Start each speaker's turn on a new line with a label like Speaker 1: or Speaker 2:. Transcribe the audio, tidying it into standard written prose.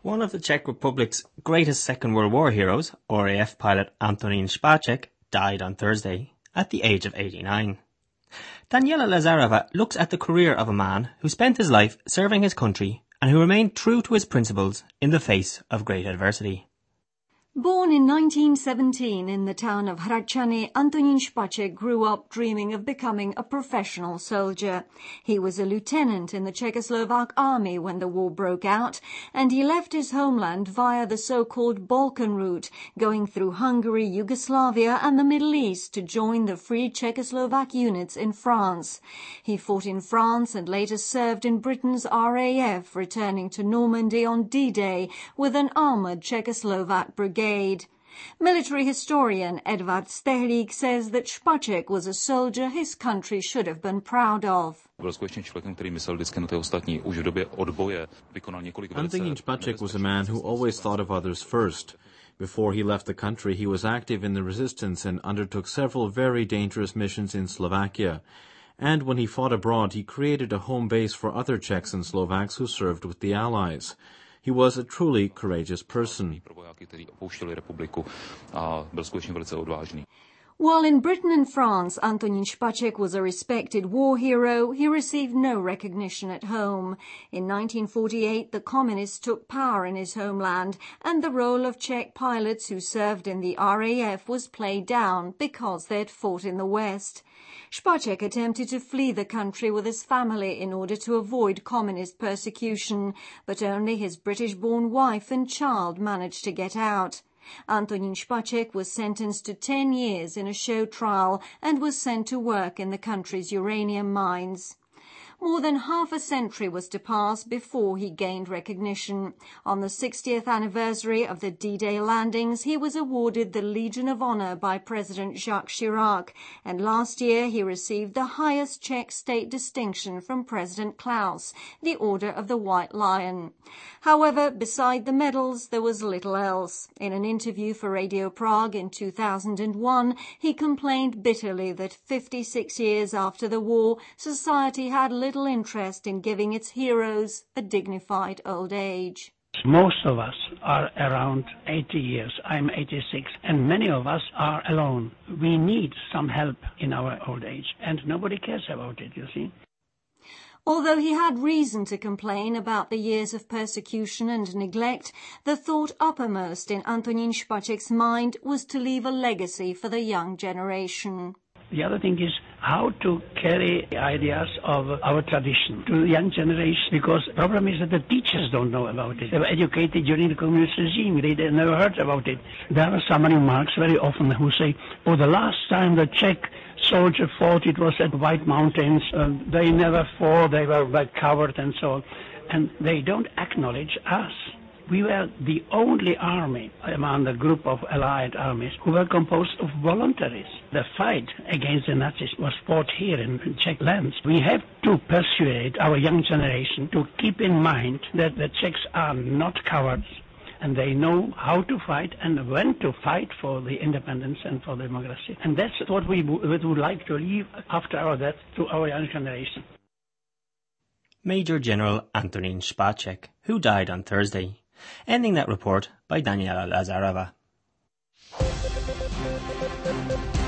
Speaker 1: One of the Czech Republic's greatest Second World War heroes, RAF pilot Antonín Špaček, died on Thursday at the age of 89. Daniela Lazarova looks at the career of a man who spent his life serving his country and who remained true to his principles in the face of great adversity.
Speaker 2: Born in 1917 in the town of Hradčany, Antonín Špaček grew up dreaming of becoming a professional soldier. He was a lieutenant in the Czechoslovak army when the war broke out, and he left his homeland via the so-called Balkan route, going through Hungary, Yugoslavia and the Middle East to join the Free Czechoslovak units in France. He fought in France and later served in Britain's RAF, returning to Normandy on D-Day with an armoured Czechoslovak brigade. Military historian Edvard Stehlík says that Špaček was a soldier his country should have been proud of.
Speaker 3: Antonín Špaček was a man who always thought of others first. Before he left the country, he was active in the resistance and undertook several very dangerous missions in Slovakia. And when he fought abroad, he created a home base for other Czechs and Slovaks who served with the Allies. He was a truly courageous person.
Speaker 2: While in Britain and France, Antonín Špaček was a respected war hero, he received no recognition at home. In 1948, the communists took power in his homeland, and the role of Czech pilots who served in the RAF was played down because they had fought in the West. Špaček attempted to flee the country with his family in order to avoid communist persecution, but only his British-born wife and child managed to get out. Antonín Špaček was sentenced to 10 years in a show trial and was sent to work in the country's uranium mines. More than half a century was to pass before he gained recognition. On the 60th anniversary of the D-Day landings, he was awarded the Legion of Honor by President Jacques Chirac, and last year he received the highest Czech state distinction from President Klaus, the Order of the White Lion. However, beside the medals, there was little else. In an interview for Radio Prague in 2001, he complained bitterly that 56 years after the war, society had little interest in giving its heroes a dignified old age.
Speaker 4: Most of us are around 80 years. I'm 86, and many of us are alone. We need some help in our old age, and nobody cares about it, you see.
Speaker 2: Although he had reason to complain about the years of persecution and neglect, the thought uppermost in Antonín Špaček's mind was to leave a legacy for the young generation.
Speaker 4: The other thing is how to carry ideas of our tradition to the young generation, because the problem is that the teachers don't know about it. They were educated during the communist regime. They never heard about it. There are some remarks very often who say, oh, the last time the Czech soldier fought, it was at White Mountains. They never fought. They were covered and so on. And they don't acknowledge us. We were the only army among the group of allied armies who were composed of voluntaries. The fight against the Nazis was fought here in Czech lands. We have to persuade our young generation to keep in mind that the Czechs are not cowards, and they know how to fight and when to fight for the independence and for democracy. And that's what we would like to leave after our death to our young generation.
Speaker 1: Major General Antonín Špaček, who died on Thursday. Ending that report by Daniela Lazarova.